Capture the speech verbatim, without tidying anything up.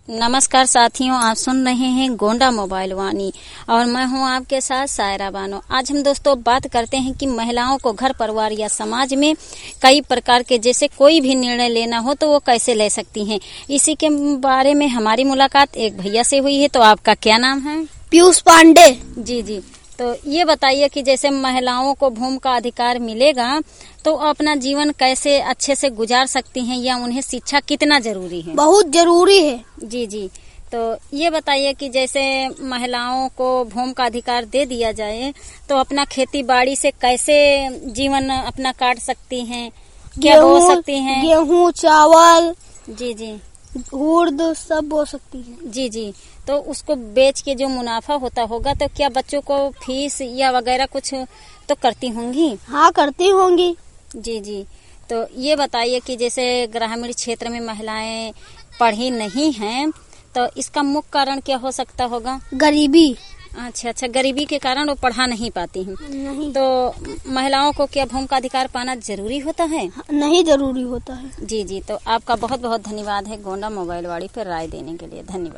नमस्कार साथियों, आप सुन रहे हैं गोंडा मोबाइल वाणी और मैं हूं आपके साथ सायरा बानो। आज हम दोस्तों बात करते हैं कि महिलाओं को घर परिवार या समाज में कई प्रकार के जैसे कोई भी निर्णय लेना हो तो वो कैसे ले सकती हैं। इसी के बारे में हमारी मुलाकात एक भैया से हुई है। तो आपका क्या नाम है? पीयूष पांडे। जी जी, तो ये बताइए कि जैसे महिलाओं को भूमि का अधिकार मिलेगा तो अपना जीवन कैसे अच्छे से गुजार सकती हैं या उन्हें शिक्षा कितना जरूरी है? बहुत जरूरी है। जी जी, तो ये बताइए कि जैसे महिलाओं को भूमि का अधिकार दे दिया जाए तो अपना खेती बाड़ी से कैसे जीवन अपना काट सकती हैं, क्या बो सकती हैं? गेहूँ, चावल, जी जी, उर्द सब बो सकती है। जी जी, तो उसको बेच के जो मुनाफा होता होगा तो क्या बच्चों को फीस या वगैरह कुछ तो करती होंगी? हाँ, करती होंगी। जी जी, तो ये बताइए कि जैसे ग्रामीण क्षेत्र में महिलाएं पढ़ी नहीं हैं तो इसका मुख्य कारण क्या हो सकता होगा? गरीबी। अच्छा अच्छा, गरीबी के कारण वो पढ़ा नहीं पाती हैं। नहीं। तो महिलाओं को क्या भूमि का अधिकार पाना जरूरी होता है? नहीं जरूरी होता है। जी जी, तो आपका बहुत बहुत धन्यवाद है गोंडा मोबाइल वाणी पर राय देने के लिए। धन्यवाद।